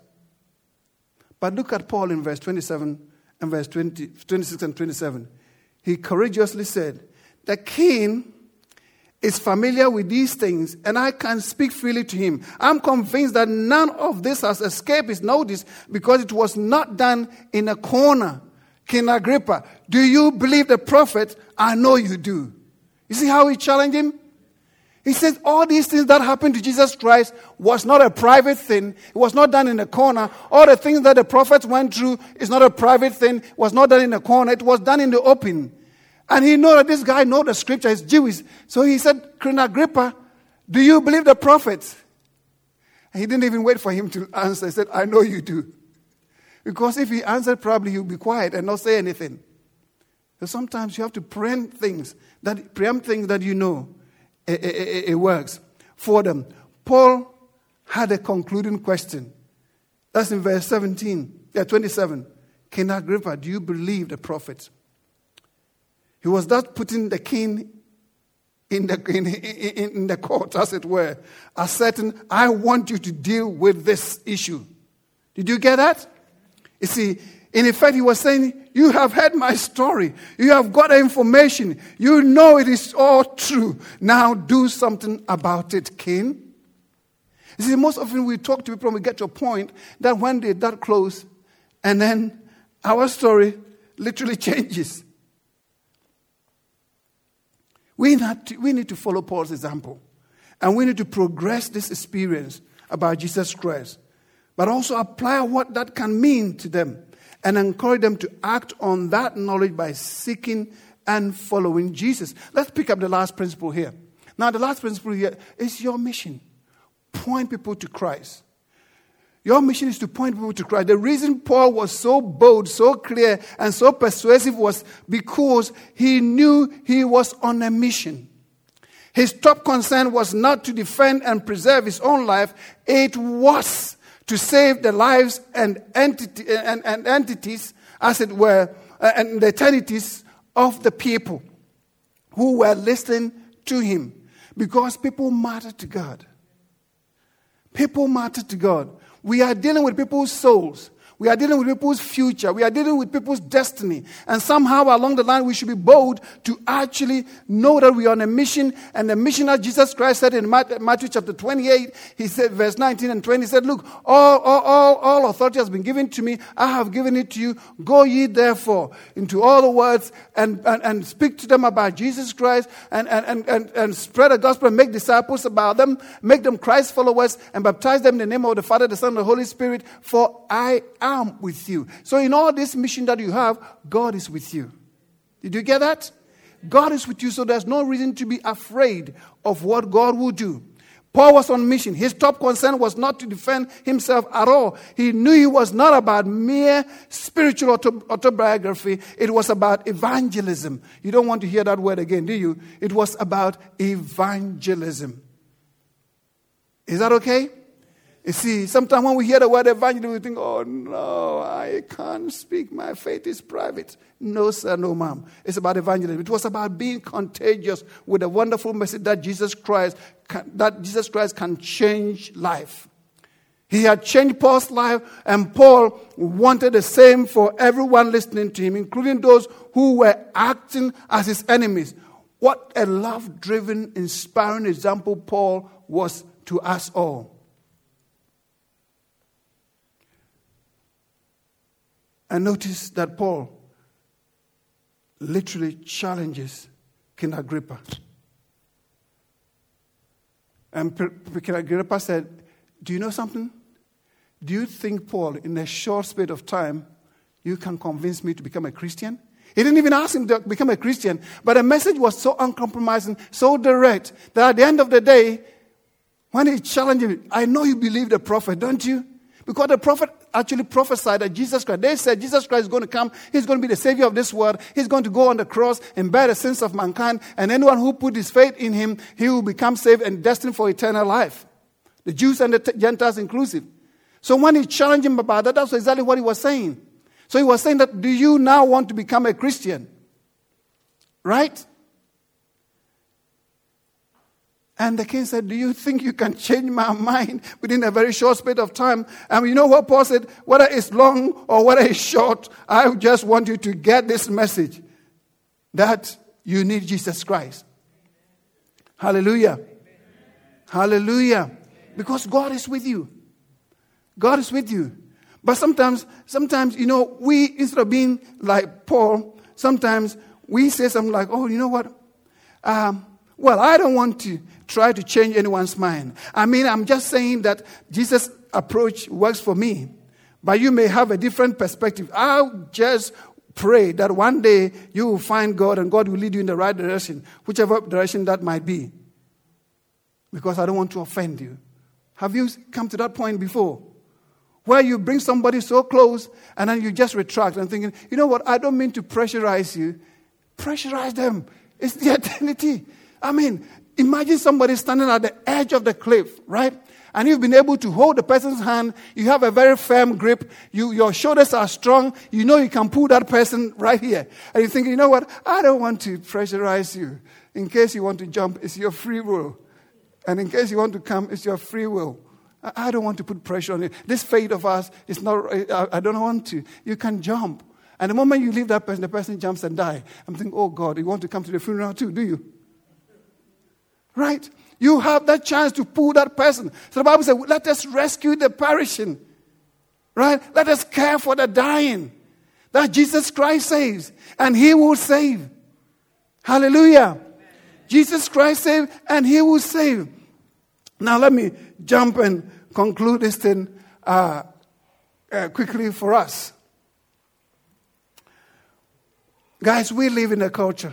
But look at Paul in verse twenty-seven and verse twenty, twenty-six and twenty-seven. He courageously said, the king is familiar with these things, and I can speak freely to him. I'm convinced that none of this has escaped his notice because it was not done in a corner. King Agrippa, do you believe the prophet? I know you do. You see how he challenged him? He says all these things that happened to Jesus Christ was not a private thing. It was not done in a corner. All the things that the prophets went through is not a private thing. It was not done in a corner. It was done in the open. And he knew that this guy knows the scripture, is Jewish. So he said, King Agrippa, do you believe the prophets? And he didn't even wait for him to answer. He said, I know you do. Because if he answered, probably he'll be quiet and not say anything. So sometimes you have to preempt things that preempt things that you know it, it, it works for them. Paul had a concluding question. That's in verse seventeen, yeah, twenty-seven. King Agrippa, do you believe the prophets? He was not putting the king in the in, in, in the court, as it were, asserting, I want you to deal with this issue. Did you get that? You see, in effect, he was saying, you have heard my story. You have got the information. You know it is all true. Now do something about it, king. You see, most often we talk to people and we get to a point that when they're that close, and then our story literally changes. We need to, we need to follow Paul's example. And we need to progress this experience about Jesus Christ. But also apply what that can mean to them and encourage them to act on that knowledge by seeking and following Jesus. Let's pick up the last principle here. Now, the last principle here is your mission. Point people to Christ. Your mission is to point people to Christ. The reason Paul was so bold, so clear, and so persuasive was because he knew he was on a mission. His top concern was not to defend and preserve his own life. It was to save the lives and, entity, and, and entities, as it were, uh, and the eternities of the people who were listening to him. Because people matter to God. People matter to God. We are dealing with people's souls. We are dealing with people's future. We are dealing with people's destiny. And somehow along the line, we should be bold to actually know that we are on a mission. And the mission that Jesus Christ said in Matthew chapter twenty-eight, he said, verse nineteen and twenty, he said, look, all, all, all, all authority has been given to me. I have given it to you. Go ye therefore into all the worlds and, and, and speak to them about Jesus Christ and, and, and, and, and spread the gospel and make disciples about them. Make them Christ followers and baptize them in the name of the Father, the Son, and the Holy Spirit. For I am with you. So in all this mission that you have, God is with you. Did you get that? God is with you, so there's no reason to be afraid of what God will do. Paul was on mission. His top concern was not to defend himself at all. He knew it was not about mere spiritual auto- autobiography. It was about evangelism. You don't want to hear that word again, do you? It was about evangelism. Is that okay? You see, sometimes when we hear the word evangelism, we think, oh no, I can't speak. My faith is private. No, sir, no, ma'am. It's about evangelism. It was about being contagious with the wonderful message that Jesus Christ can, that Jesus Christ can change life. He had changed Paul's life, and Paul wanted the same for everyone listening to him, including those who were acting as his enemies. What a love-driven, inspiring example Paul was to us all. And notice that Paul literally challenges King Agrippa. And King Agrippa said, do you know something? Do you think, Paul, in a short space of time, you can convince me to become a Christian? He didn't even ask him to become a Christian, but the message was so uncompromising, so direct, that at the end of the day, when he challenged him, I know you believe the prophet, don't you? Because the prophet actually prophesied that Jesus Christ, they said Jesus Christ is going to come, he's going to be the savior of this world, he's going to go on the cross and bear the sins of mankind, and anyone who put his faith in him, he will become saved and destined for eternal life. The Jews and the Gentiles inclusive. So when he challenged him about that, that's exactly what he was saying. So he was saying that, do you now want to become a Christian? Right? And the king said, do you think you can change my mind within a very short space of time? And you know what Paul said? Whether it's long or whether it's short, I just want you to get this message that you need Jesus Christ. Hallelujah. Hallelujah. Because God is with you. God is with you. But sometimes, sometimes, you know, we, instead of being like Paul, sometimes we say something like, oh, you know what? Um, well, I don't want to try to change anyone's mind. I mean, I'm just saying that Jesus' approach works for me. But you may have a different perspective. I'll just pray that one day you will find God and God will lead you in the right direction, whichever direction that might be. Because I don't want to offend you. Have you come to that point before? Where you bring somebody so close and then you just retract and thinking, you know what, I don't mean to pressurize you. Pressurize them. It's the eternity. I mean, imagine somebody standing at the edge of the cliff, right? And you've been able to hold the person's hand. You have a very firm grip. You, your shoulders are strong. You know you can pull that person right here. And you think, you know what, I don't want to pressurize you. In case you want to jump, it's your free will. And in case you want to come, it's your free will. I don't want to put pressure on you. This faith of ours is not, I don't want to. You can jump. And the moment you leave that person, the person jumps and dies. I'm thinking, oh God, you want to come to the funeral too, do you? Right? You have that chance to pull that person. So the Bible says, let us rescue the perishing. Right? Let us care for the dying. That Jesus Christ saves. And he will save. Hallelujah. Amen. Jesus Christ saved and he will save. Now let me jump and conclude this thing uh, uh, quickly for us. Guys, we live in a culture.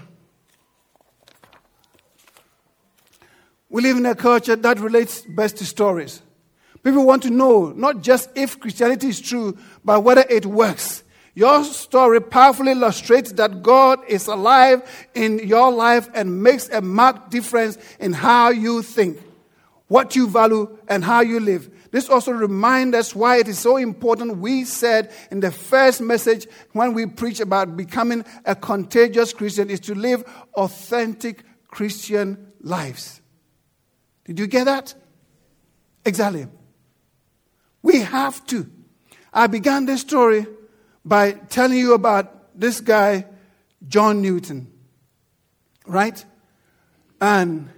We live in a culture that relates best to stories. People want to know not just if Christianity is true, but whether it works. Your story powerfully illustrates that God is alive in your life and makes a marked difference in how you think, what you value, and how you live. This also reminds us why it is so important. We said in the first message when we preach about becoming a contagious Christian is to live authentic Christian lives. Did you get that? Exactly. We have to. I began this story by telling you about this guy, John Newton. Right? And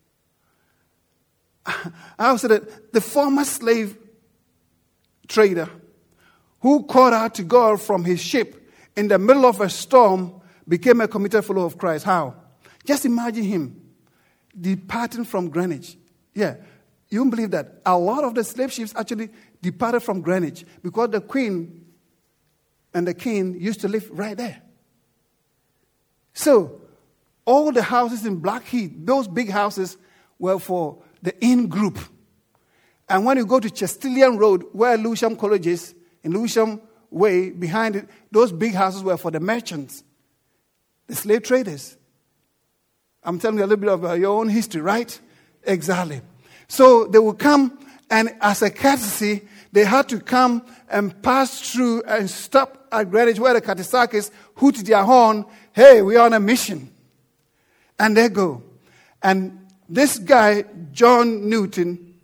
I also said that the former slave trader who called out to God from his ship in the middle of a storm became a committed follower of Christ. How? Just imagine him departing from Greenwich. Yeah, you won't believe that. A lot of the slave ships actually departed from Greenwich because the queen and the king used to live right there. So, all the houses in Blackheath, those big houses, were for the in group. And when you go to Chestilian Road, where Lewisham College is, in Lewisham Way, behind it, those big houses were for the merchants, the slave traders. I'm telling you a little bit about your own history, right? Exactly. So they would come, and as a courtesy, they had to come and pass through and stop at Greenwich, where the Catasakis hoot their horn. Hey, we are on a mission. And they go. And this guy, John Newton,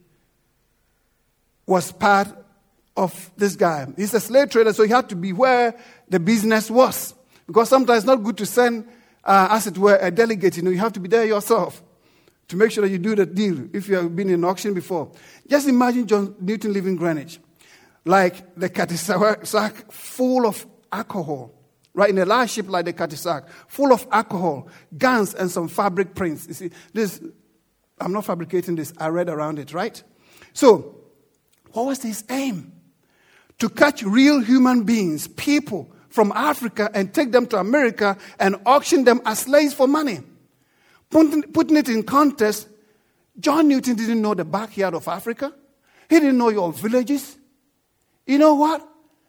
was part of this guy. He's a slave trader, so he had to be where the business was. Because sometimes it's not good to send, uh, as it were, a delegate. You know, you have to be there yourself to make sure that you do the deal if you have been in an auction before. Just imagine John Newton living in Greenwich, like the Catisac, full of alcohol, right, in a large ship like the Catisac, full of alcohol, guns, and some fabric prints. You see, this, I'm not fabricating this, I read around it, right? So, what was his aim? To catch real human beings, people from Africa, and take them to America and auction them as slaves for money. Putting, putting it in context, John Newton didn't know the backyard of Africa. He didn't know your villages. You know what?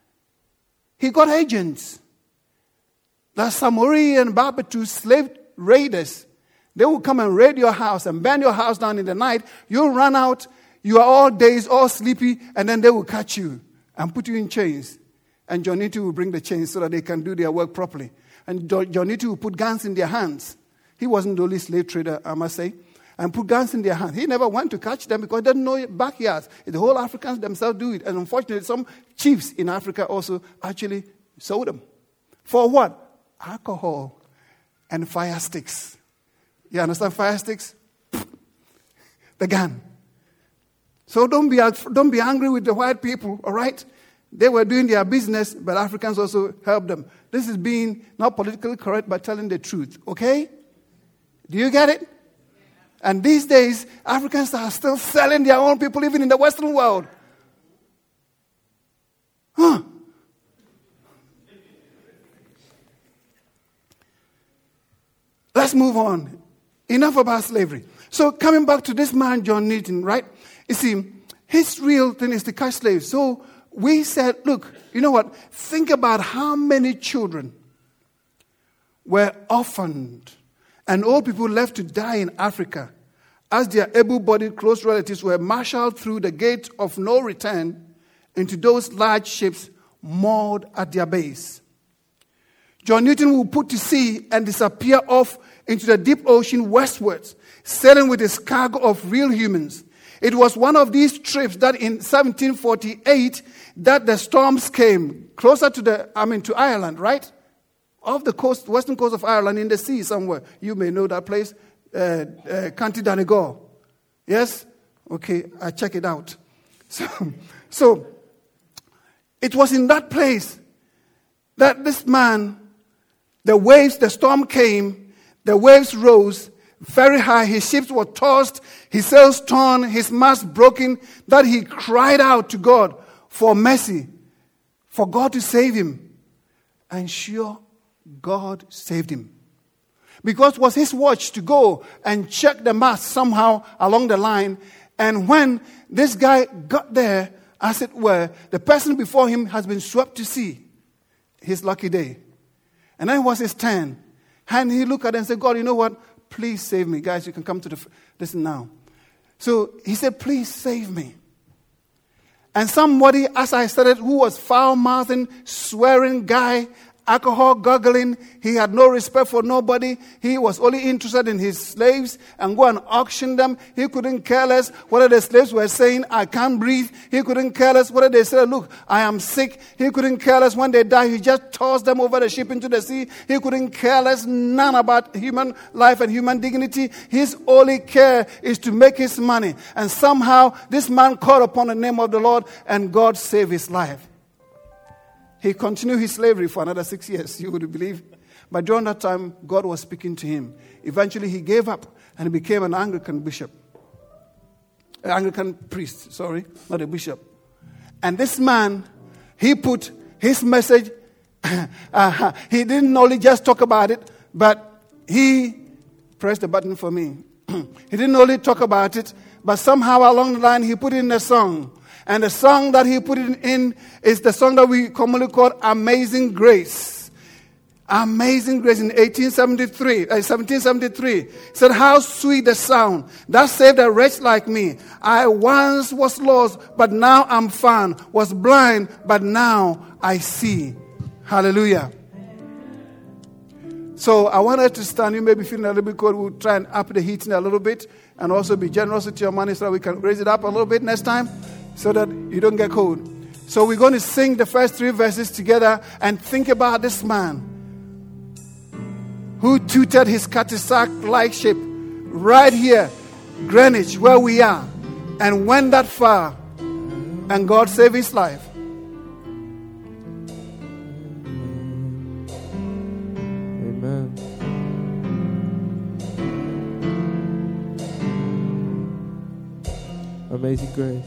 He got agents. The Samori and Barbutu slave raiders. They will come and raid your house and burn your house down in the night. You'll run out. You are all dazed, all sleepy, and then they will catch you and put you in chains. And John Newton will bring the chains so that they can do their work properly. And John Newton will put guns in their hands. He wasn't the only slave trader, I must say. And put guns in their hands. He never went to catch them because he didn't know backyards. The whole Africans themselves do it. And unfortunately, some chiefs in Africa also actually sold them. For what? Alcohol and fire sticks. You understand fire sticks? The gun. So don't be, don't be angry with the white people, all right? They were doing their business, but Africans also helped them. This is being not politically correct, but telling the truth, okay? Do you get it? And these days, Africans are still selling their own people, even in the Western world. Huh. Let's move on. Enough about slavery. So coming back to this man, John Newton, right? You see, his real thing is to catch slaves. So we said, look, you know what? Think about how many children were orphaned and old people left to die in Africa as their able-bodied close relatives were marshaled through the gate of no return into those large ships moored at their base. John Newton will put to sea and disappear off into the deep ocean westwards, sailing with his cargo of real humans. It was one of these trips that in seventeen forty-eight that the storms came closer to the, I mean, to Ireland, right? Off the coast, western coast of Ireland, in the sea somewhere. You may know that place, uh, uh, County Donegal. Yes? Okay, I check it out. So, so, it was in that place that this man, the waves, the storm came, the waves rose very high, his ships were tossed, his sails torn, his mast broken, that he cried out to God for mercy, for God to save him. And sure, God saved him. Because it was his watch to go and check the mast somehow along the line. And when this guy got there, as it were, the person before him has been swept to sea. His lucky day. And then it was his turn. And he looked at it and said, God, you know what? Please save me. Guys, you can come to the, listen now. So he said, please save me. And somebody, as I said it, who was foul-mouthing, swearing guy, alcohol guggling, he had no respect for nobody. He was only interested in his slaves and go and auction them. He couldn't care less whether the slaves were saying, I can't breathe. He couldn't care less whether they said, look, I am sick. He couldn't care less when they died. He just tossed them over the ship into the sea. He couldn't care less none about human life and human dignity. His only care is to make his money. And somehow this man called upon the name of the Lord and God saved his life. He continued his slavery for another six years, you would believe. But during that time, God was speaking to him. Eventually, he gave up and he became an Anglican bishop. An Anglican priest, sorry, not a bishop. And this man, he put his message, uh, he didn't only just talk about it, but he press the button for me. He didn't only talk about it, but somehow along the line he put it in a song. And the song that he put it in is the song that we commonly call Amazing Grace. Amazing Grace in eighteen seventy-three, uh, seventeen seventy-three. Said, how sweet the sound that saved a wretch like me. I once was lost, but now I'm found. Was blind, but now I see. Hallelujah. So I want us to stand. You may be feeling a little bit cold. We'll try and up the heating a little bit and also be generous with your money so that we can raise it up a little bit next time so that you don't get cold. So we're going to sing the first three verses together and think about this man who tutored his Catesac-like ship right here, Greenwich, where we are, and went that far, and God saved his life. Amen. Amazing grace.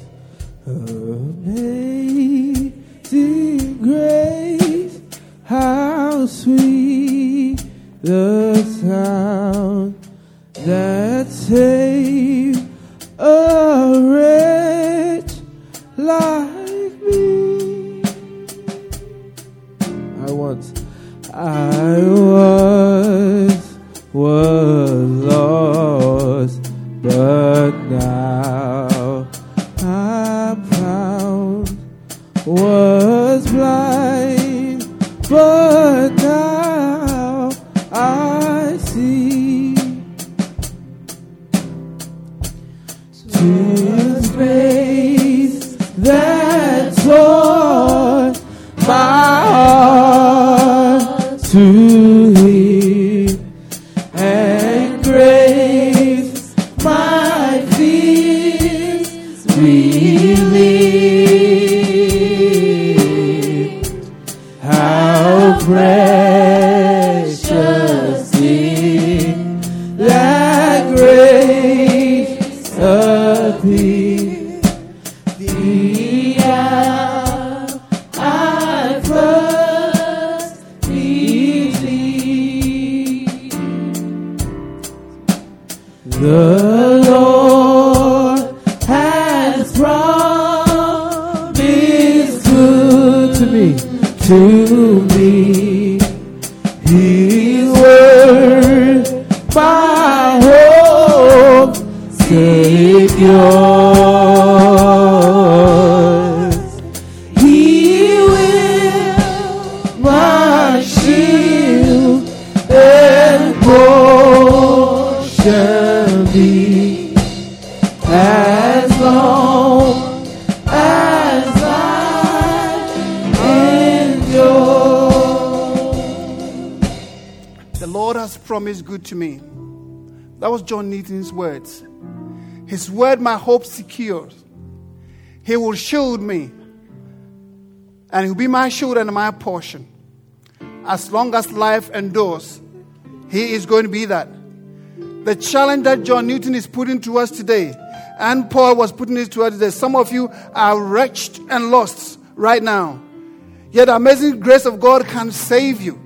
Amazing grace, how sweet the sound that saved a wretch like me. I once, I was, was lost, but now I'm found. Was blind, but now I see. To His grace that taught my heart to hear, and grace my fears relieved. How precious in that grace appeared the hour I first believed. The Lord has promised good to me, to me. His word, my hope, Savior. He will my shield and portion be, as long as I endure. The Lord has promised good to me. That was John Newton's words. His word my hope secures. He will shield me, and He will be my shield and my portion. As long as life endures, He is going to be that. The challenge that John Newton is putting to us today, and Paul was putting it to us today, some of you are wretched and lost right now. Yet the amazing grace of God can save you.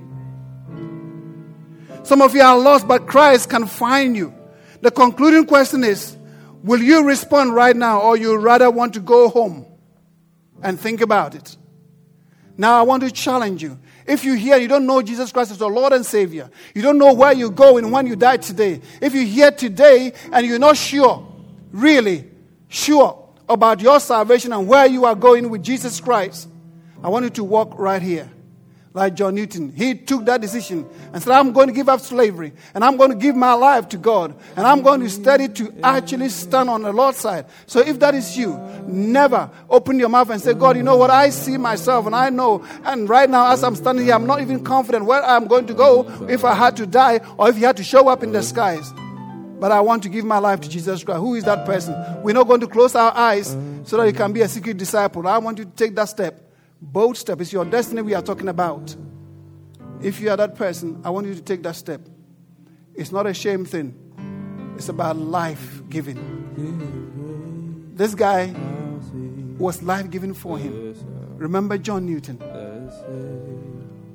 Some of you are lost, but Christ can find you. The concluding question is, will you respond right now, or you rather want to go home and think about it? Now I want to challenge you. If you're here, you don't know Jesus Christ as your Lord and Savior. You don't know where you're going when you die today. If you're here today and you're not sure, really sure about your salvation and where you are going with Jesus Christ, I want you to walk right here. Like John Newton, he took that decision and said, I'm going to give up slavery and I'm going to give my life to God and I'm going to study to actually stand on the Lord's side. So if that is you, never open your mouth and say, God, you know what, I see myself and I know, and right now as I'm standing here, I'm not even confident where I'm going to go if I had to die or if He had to show up in the skies. But I want to give my life to Jesus Christ. Who is that person? We're not going to close our eyes so that you can be a secret disciple. I want you to take that step. Bold step. It's your destiny we are talking about. If you are that person, I want you to take that step. It's not a shame thing. It's about life giving. This guy was life giving for him. Remember John Newton.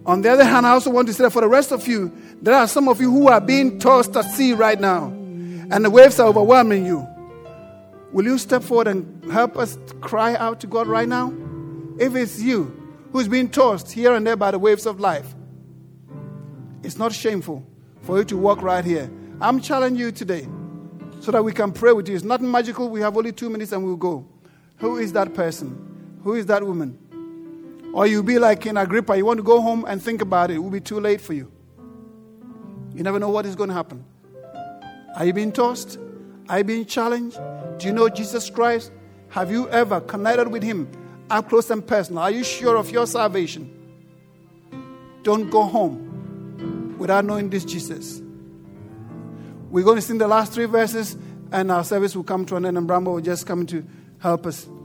On the other hand, I also want to say that for the rest of you, there are some of you who are being tossed at sea right now, and the waves are overwhelming you. Will you step forward and help us cry out to God right now? If it's you who's being tossed here and there by the waves of life, it's not shameful for you to walk right here. I'm challenging you today so that we can pray with you. It's nothing magical. We have only two minutes and we'll go. Who is that person? Who is that woman? Or you'll be like in Agrippa. You want to go home and think about it. It will be too late for you. You never know what is going to happen. Are you being tossed? Are you being challenged? Do you know Jesus Christ? Have you ever connected with him up close and personal? Are you sure of your salvation? Don't go home without knowing this Jesus. We're going to sing the last three verses and our service will come to an end, and Brambo will just come to help us.